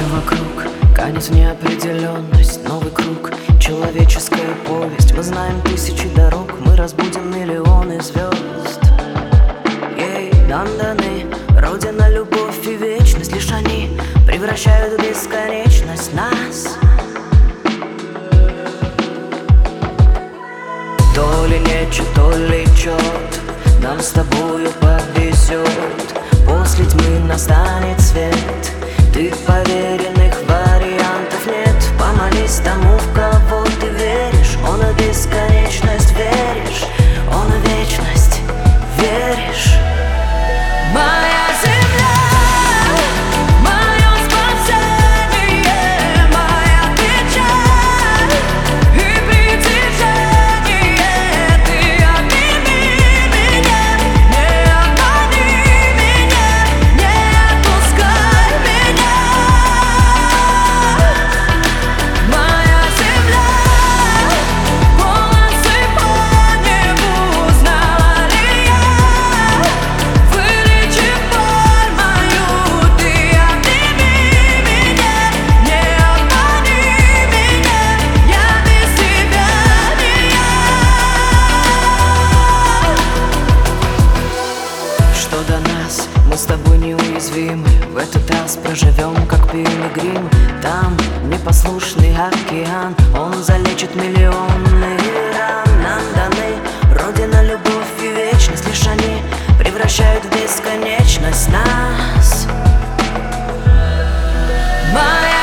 вокруг, канет в неопределенность. Новый круг, человеческая повесть. Мы знаем тысячи дорог, мы разбудим миллионы звезд. Ей нам даны Родина, любовь и вечность. Лишь они превращают в бесконечность нас. То ли нечет, то ли чет, нам с тобою повезет. После тьмы настанет свет. Ты поверенных вариантов нет. Помолись тому, в кого ты веришь. Он в бесконечность веришь, он в вечность веришь. Моя земля, мое спасение, моя печаль и притяжение. Ты обними меня, не обмани меня, не отпускай меня. Моя земля, полосы по небу, знала ли я? Вылечи боль мою, ты обними меня, не обмани меня, я без тебя не я. Что до нас, мы с тобой неуязвимы. В этот раз проживем как пилигримы. Там непослушный океан, он залечит миллионы ран. Нам даны Родина, любовь и вечность. Лишь они превращают в бесконечность нас. Моя